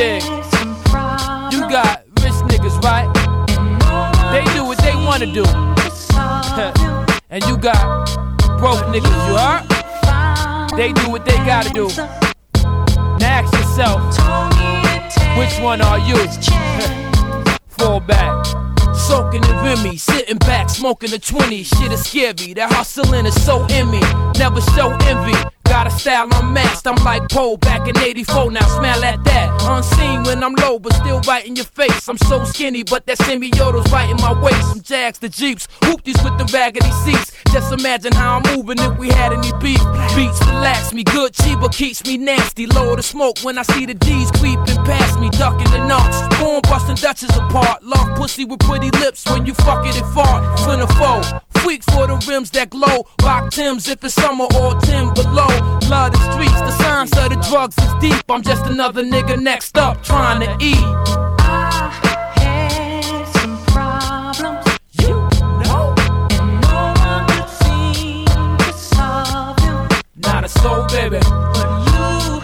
dig. You got rich niggas, right? They do what they wanna do. And you got broke niggas, you heard? They do what they gotta do. Now ask yourself, which one are you? Fall back. Soaking in Remy, sitting back, smoking a 20. Shit is scary, that hustling is so in me. Never show envy, got a style unmatched. I'm like Poe back in 84, now smell at that. Unseen when I'm low, but still right in your face. I'm so skinny, but that semiota's right in my waist. Some Jags, the Jeeps, whoopties with the raggedy seats. Just imagine how I'm moving if we had any beef. Beats relax me, good Chiba keeps me nasty. Lower the smoke when I see the D's creeping past me, ducking the knocks. Born busting Dutchess apart. Love pussy with pretty lips when you fuck it and fart. Finna foe. Freak for the rims that glow. Rock Timbs if it's summer or 10 below. Love the streets, the signs of the drugs is deep. I'm just another nigga next up trying to eat. I had some problems, you know, and no one could seem to solve them. Not a soul, baby. But you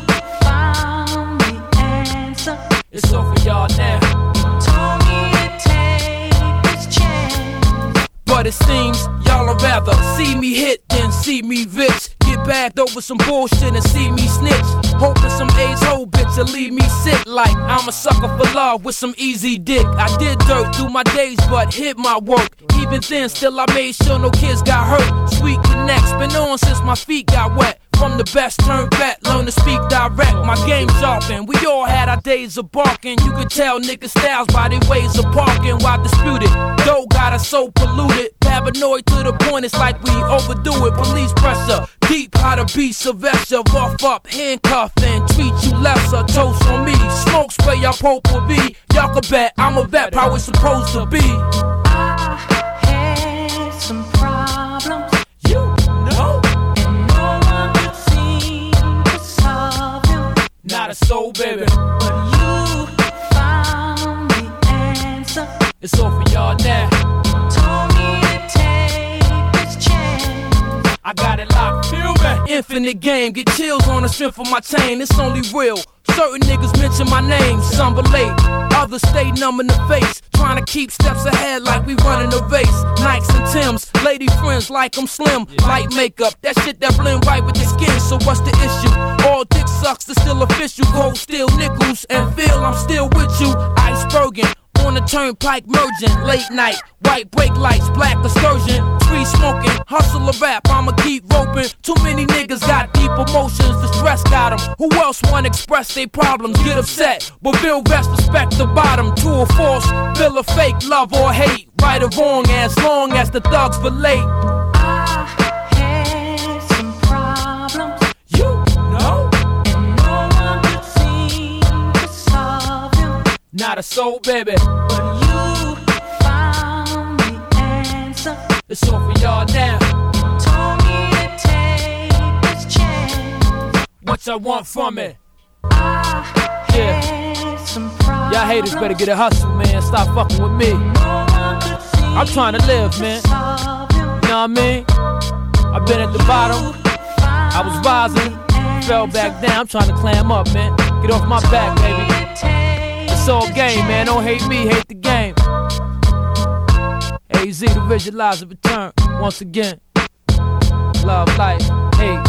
found the answer. It's over for y'all now. Told me to take this chance. But it seems y'all would rather see me hit than see me rich. Get bagged over some bullshit and see me snitch. Hoping some AIDS hoe bitch will leave me sick. Like I'm a sucker for love with some easy dick. I did dirt through my days but hit my work. Even then still I made sure no kids got hurt. Sweet connects been on since my feet got wet. From the best turn back, learn to speak direct. My game sharpened, we all had our days of barking. You could tell niggas' styles by their ways of parking. Why disputed? Dough got us so polluted. Paranoid to the point it's like we overdo it. Police pressure, deep how to be Sylvester. Rough up, handcuff and treat you lesser. Toast on me, smoke spray y'all potpourri. Y'all can bet I'm a vet, how it's supposed to be. I had some problems, You know, and no one could seem to solve them. not a soul, baby. But you found the answer. It's all for y'all now. Told me to take this chance. I got it locked, feel me? Infinite game, get chills on the strength of my chain. It's only real. Certain niggas mention my name, some relate. Others stay numb in the face, trying to keep steps ahead like we running a race. Nikes and Timbs, lady friends like I'm slim. Light makeup, that shit that blend right with your skin. So what's the issue? All dick sucks, it's still official. Cold steel nickels and feel I'm still with you. Iceberging. On the turnpike merging, late night, white brake lights, black excursion, tree smoking, hustle a rap, I'ma keep roping. Too many niggas got deep emotions, the stress got them. Who else wanna express their problems, get upset, but feel rest, respect the bottom. True or false, feel a fake, love or hate, right or wrong, as long as the thugs relate. I had some problems, You know, and no one could seem to solve them. not a soul, baby. But you found the answer. It's all for y'all now. Told me to take this chance. What y'all want from it? I Yeah. had some problems. Y'all haters better get a hustle, man. Stop fucking with me. No one could seem I'm trying to live, man. to solve them. You know what I mean? I've been at the bottom. I was rising, fell back down. I'm trying to climb up, man. Get off my back, baby. It's all game, man. Don't hate me, hate the game. AZ, the visualizer return once again. Love, life, hate.